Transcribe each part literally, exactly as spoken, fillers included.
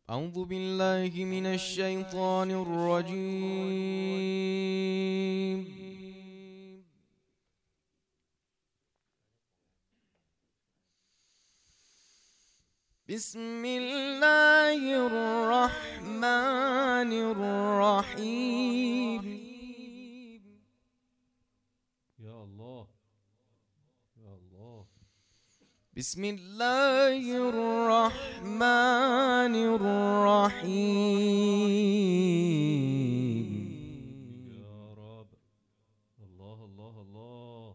أعوذ بالله من الشيطان الرجيم. بسم الله الرحمن الرحيم. يا الله يا الله. بسم الله الرحمن الرحيم. يا رب. الله الله الله.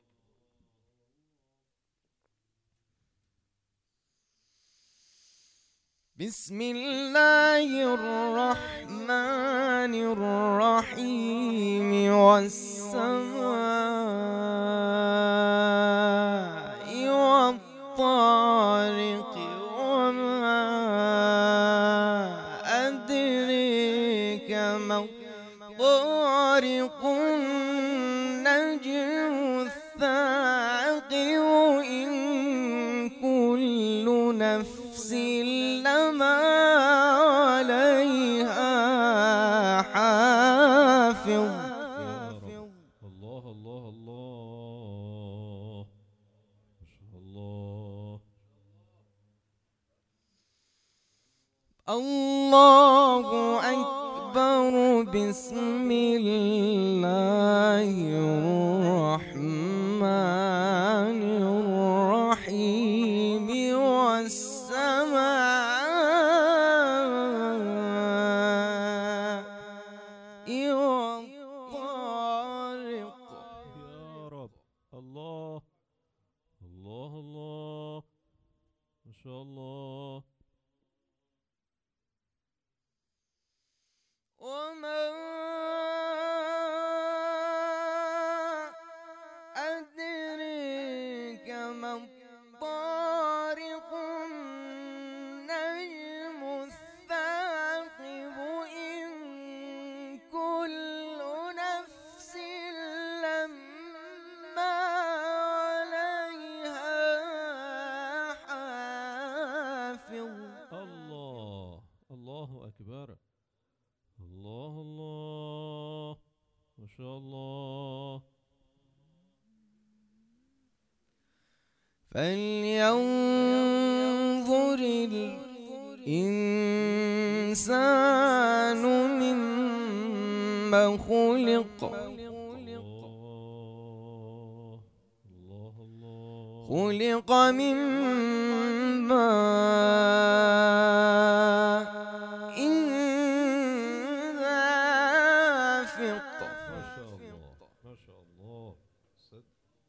بسم الله الرحمن الرحيم. والسماء والطارق وما أدريك ما الطارق. النجم الثاقب. إن كل نفس لما عليها حافظ. الله الله الله. ما شاء الله. الله أكبر. بسم الله الرحمن الرحيم. والسماء والطارق. يا رب. الله الله الله. ما شاء الله. وما أدريك ما الطارق. النجم الثاقب. إن كل نفس لما عليها حافظ. الله الله أكبر. الله الله. ما شاء الله. فلينظر الإنسان مما خلق. الله الله الله. خلق من ماء دافق. ما شاء الله ما شاء الله. صدق.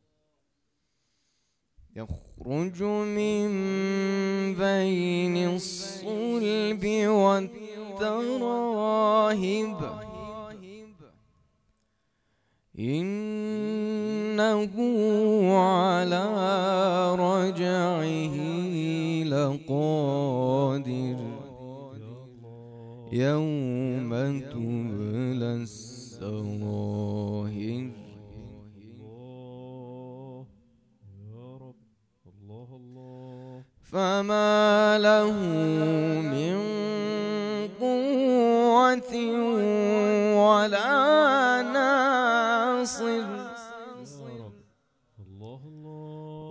يخرج من بين الصلب والتراهب. إنه على رجعه لقادر. يوم تبلى السرائر. الله يا رب. الله الله. فما له من قوة ولا ناصر. يا رب. الله الله.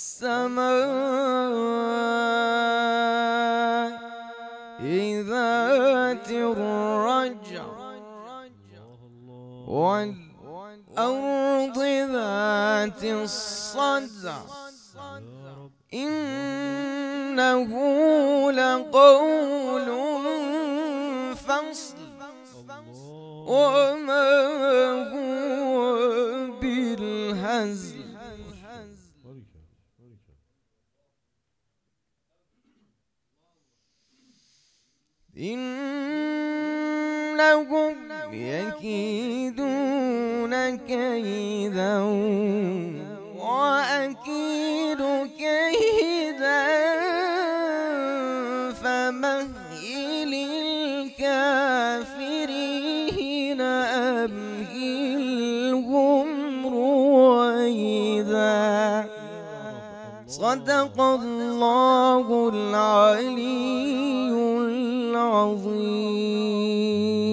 والسماء ذات الرجع. الله الله. والأرض ذات الصدع. يا رب. إنه لقول فصل. الله. وما هو بالهزل. بركة بركة. إنهم يكيدون كيدا وأكيد كيدا. فمهل الكافرين أمهلهم رويدا. صدق الله العلي عظيم.